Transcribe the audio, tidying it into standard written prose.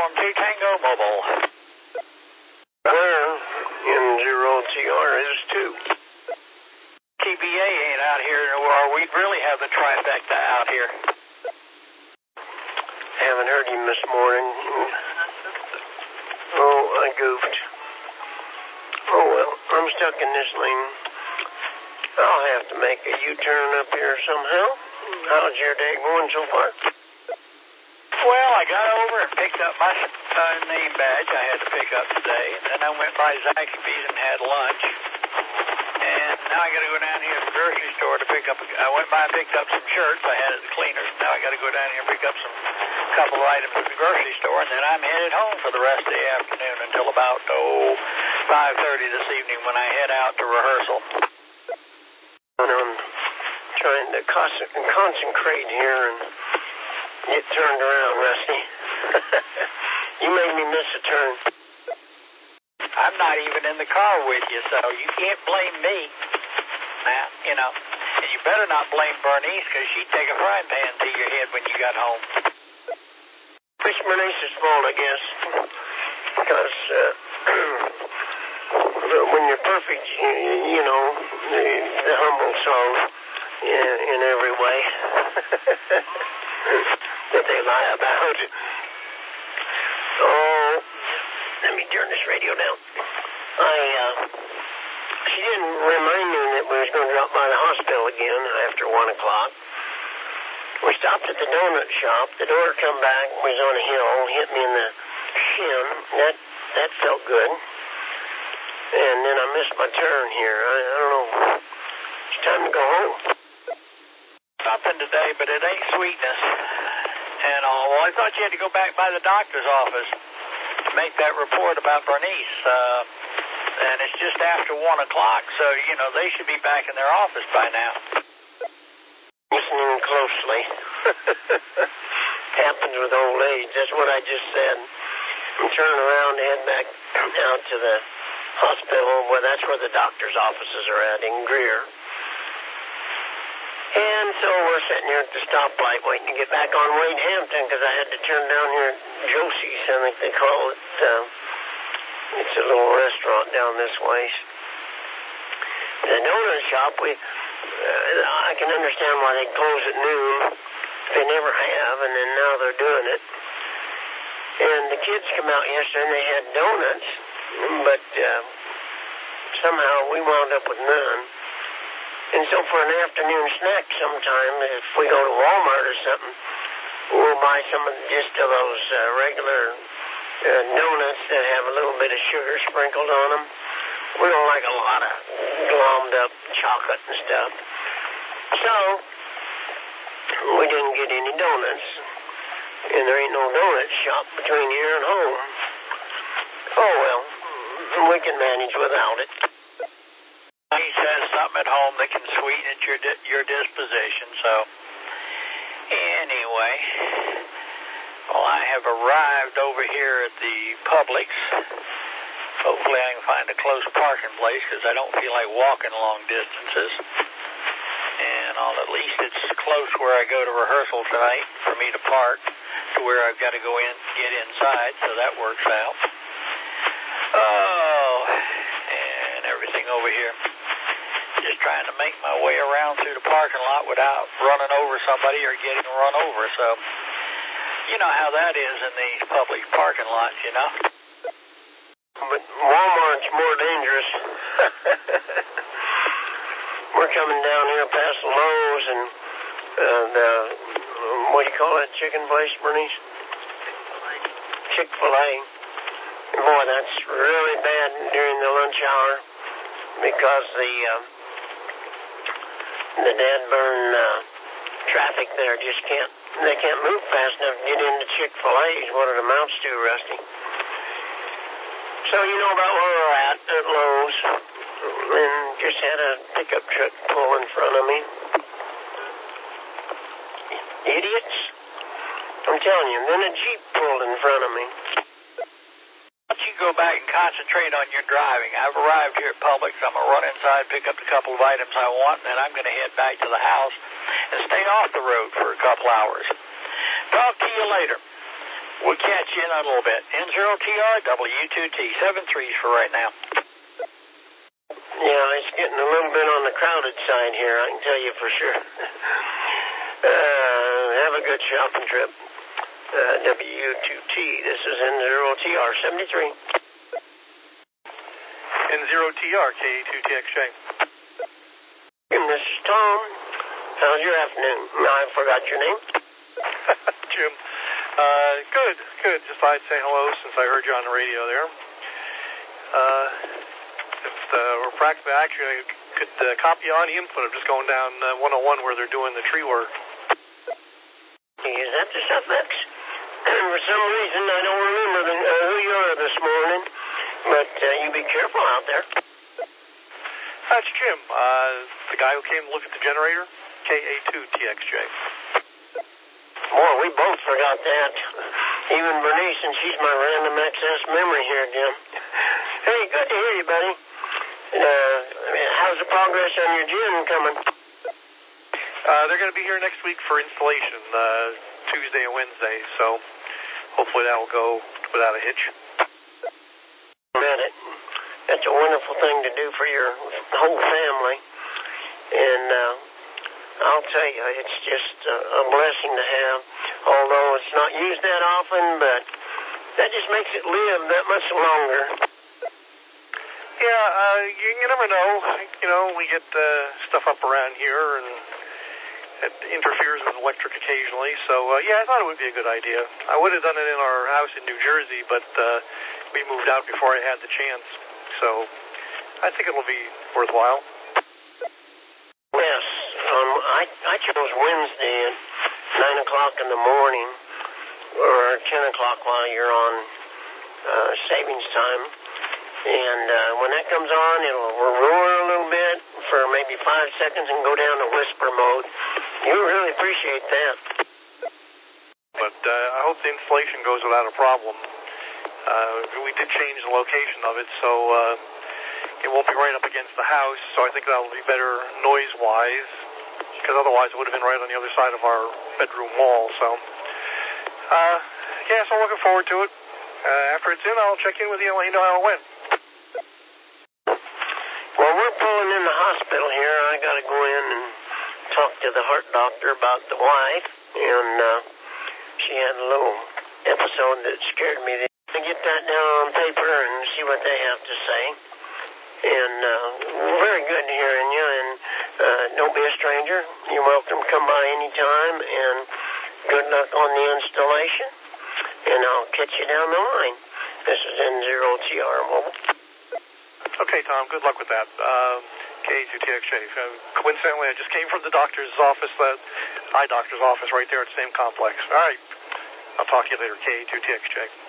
Uniform 2 Tango Mobile. Where in 0TR is 2? TBA ain't out here, or we'd really have the trifecta out here. Haven't heard him this morning. Oh, I goofed. Oh, well, I'm stuck in this lane. I'll have to make a U-turn up here somehow. How's your day going so far? Well, I got over and picked up my name badge I had to pick up today, and then I went by Zaxby's and had lunch. And now I got to go down here to the grocery store to pick up. I went by and picked up some shirts I had at the cleaners. Now I got to go down here and pick up a couple of items at the grocery store, and then I'm headed home for the rest of the afternoon until about 5:30 this evening when I head out to rehearsal. And I'm trying to concentrate here and get turned around, Rusty. You made me miss a turn. I'm not even in the car with you, so you can't blame me. Now, you know, and you better not blame Bernice, because she'd take a frying pan to your head when you got home. It's Bernice's fault, I guess, because when you're perfect, you know, the humble soul in every way that they lie about. Oh, let me turn this radio down. She didn't remind me that we was going to drop by the hospital again after 1 o'clock. We stopped at the donut shop. The door come back, was on a hill, hit me in the shin. That felt good. And then I missed my turn here. I don't know. It's time to go home. Something today, but it ain't sweetness. And all. Well, I thought you had to go back by the doctor's office to make that report about Bernice. And it's just after 1 o'clock, so, you know, they should be back in their office by now. Listening closely. Happens with old age. That's what I just said. I'm turning around to head back out to the hospital. Well, that's where the doctor's offices are at in Greer. And so we're sitting here at the stoplight waiting to get back on Wade Hampton because I had to turn down here at Josie's, I think they call it. It's a little restaurant down this way. The donut shop, I can understand why they close at noon. They never have, and then now they're doing it. And the kids come out yesterday and they had donuts, but somehow we wound up with none. And so for an afternoon snack sometime, if we go to Walmart or something, we'll buy just of those regular donuts that have a little bit of sugar sprinkled on them. We don't like a lot of glommed up chocolate and stuff. So, we didn't get any donuts. And there ain't no donut shop between here and home. Oh well, we can manage without it. He says something at home that can sweeten your disposition, so anyway, well, I have arrived over here at the Publix. Hopefully I can find a close parking place because I don't feel like walking long distances. And at least it's close where I go to rehearsal tonight for me to park to where I've got to go in, get inside, so that works out. Oh, and everything over here. Just trying to make my way around through the parking lot without running over somebody or getting run over. So, you know how that is in these public parking lots, you know. But Walmart's more dangerous. We're coming down here past Lowe's and what do you call that chicken place, Bernice? Chick-fil-A. And boy, that's really bad during the lunch hour because the dead burn traffic there just they can't move fast enough to get into Chick-fil-A is what it amounts to, Rusty. So you know about where we're at Lowe's, and just had a pickup truck pull in front of me. Idiots. I'm telling you, and then a Jeep pulled in front of me. Why don't you go back and concentrate on your driving? I've arrived here at Publix. I'm going to run inside, pick up a couple of items I want, and then I'm going to head back to the house and stay off the road for a couple hours. Talk to you later. We'll catch you in a little bit. N0TR, W2T, 7-3s for right now. Yeah, it's getting a little bit on the crowded side here, I can tell you for sure. Have a good shopping trip. W2T, this is N0TR, 73. N0TR, KA2TXJ. This is Tom. How's your afternoon? I forgot your name. Jim. Good. Just thought I'd say hello since I heard you on the radio there. We're practically, actually, I could copy on the input. I'm just going down 101 where they're doing the tree work. Is that the suffix? For some reason, I don't remember who you are this morning, but you be careful out there. That's Jim, the guy who came to look at the generator, KA2TXJ. Boy, we both forgot that. Even Bernice, and she's my random access memory here, Jim. Hey, good to hear you, buddy. How's the progress on your gym coming? They're going to be here next week for installation, Tuesday and Wednesday, so hopefully that will go without a hitch. Bet it. That's a wonderful thing to do for your whole family. And I'll tell you, it's just a blessing to have, although it's not used that often, but that just makes it live that much longer. Yeah, you never know. You know, we get stuff up around here, and it interferes with electric occasionally. So, yeah, I thought it would be a good idea. I would have done it in our house in New Jersey, but we moved out before I had the chance. So I think it'll be worthwhile. Yes, I chose Wednesday at 9 o'clock in the morning, or 10 o'clock while you're on savings time. And when that comes on, it'll roar a little bit for maybe 5 seconds and go down to whisper mode. You really appreciate that. But I hope the installation goes without a problem. We did change the location of it, so it won't be right up against the house, so I think that'll be better noise-wise, because otherwise it would have been right on the other side of our bedroom wall. So, yeah, so I'm looking forward to it. After it's in, I'll check in with you and let you know how it went. Well, we're pulling in the hospital here. I got to go in and talk to the heart doctor about the wife, and she had a little episode that scared me. To get that down on paper and see what they have to say. And very good hearing you, and don't be a stranger. You're welcome to come by anytime, and good luck on the installation. And I'll catch you down the line. This is N0TR Mobile. Okay, Tom, good luck with that. KA2TXJ. Coincidentally, I just came from the doctor's office, the eye doctor's office right there at the same complex. All right. I'll talk to you later, KA2TXJ.